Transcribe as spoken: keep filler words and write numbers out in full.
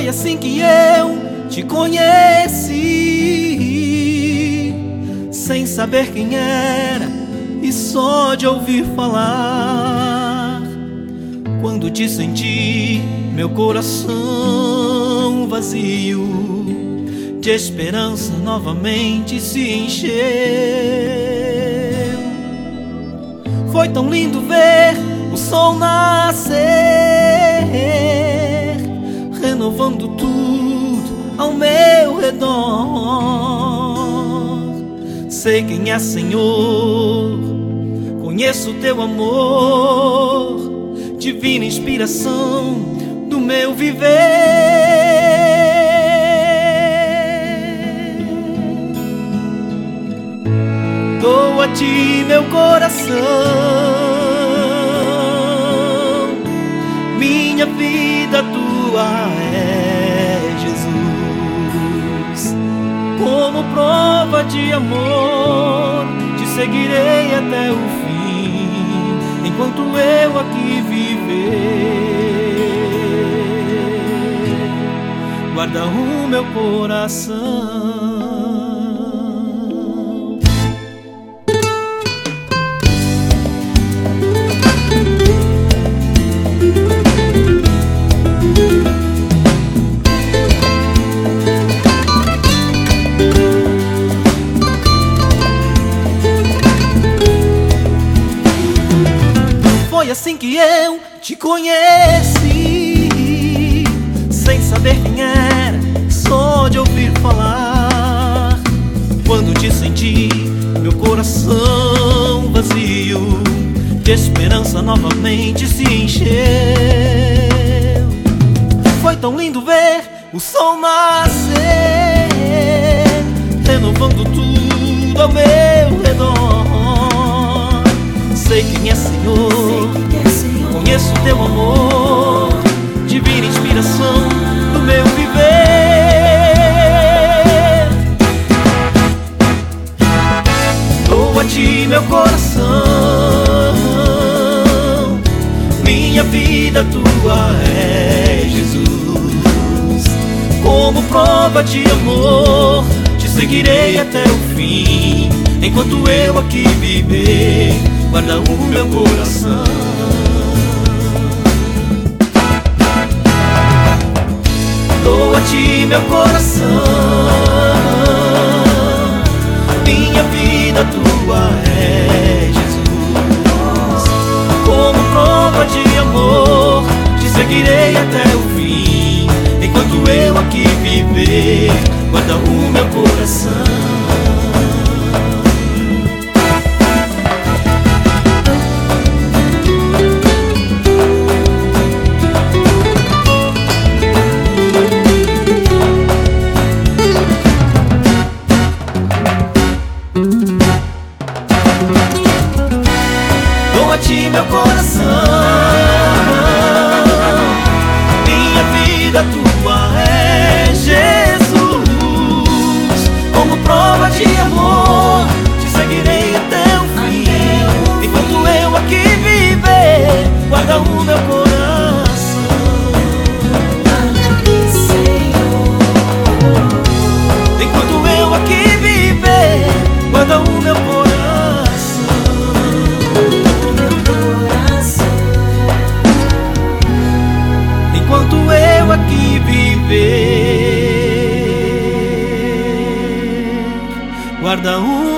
assim que eu te conheci, sem saber quem era e só de ouvir falar. Quando te senti, meu coração vazio de esperança novamente se encheu. Foi tão lindo ver o sol nascer, renovando tudo ao meu redor. Sei quem é Senhor, conheço teu amor, divina inspiração do meu viver. Dou a ti meu coração, minha vida tua é Jesus. Como prova de amor, te seguirei até o fim, enquanto eu aqui viver. Guarda o meu coração. Foi assim que eu te conheci, sem saber quem era, só de ouvir falar. Quando te senti, meu coração vazio de esperança novamente se encheu. Foi tão lindo ver o sol nascer, renovando tudo ao meu redor. Sei quem é Senhor, conheço teu amor, divina inspiração do meu viver. Dou a ti meu coração, minha vida tua é Jesus. Como prova de amor, te seguirei até o fim, enquanto eu aqui viver. Guarda o meu coração. Dou a ti meu coração, minha vida tua é Jesus. Como prova de amor, te seguirei até o fim, enquanto eu aqui viver. Guarda o meu coração. Dou a ti meu coração, minha vida tua é Jesus. Como prova de amor, te seguirei até o fim, enquanto eu aqui viver. Guarda o meu coração. Enquanto eu aqui viver, guarda o meu coração. Enquanto eu aqui viver, guarda um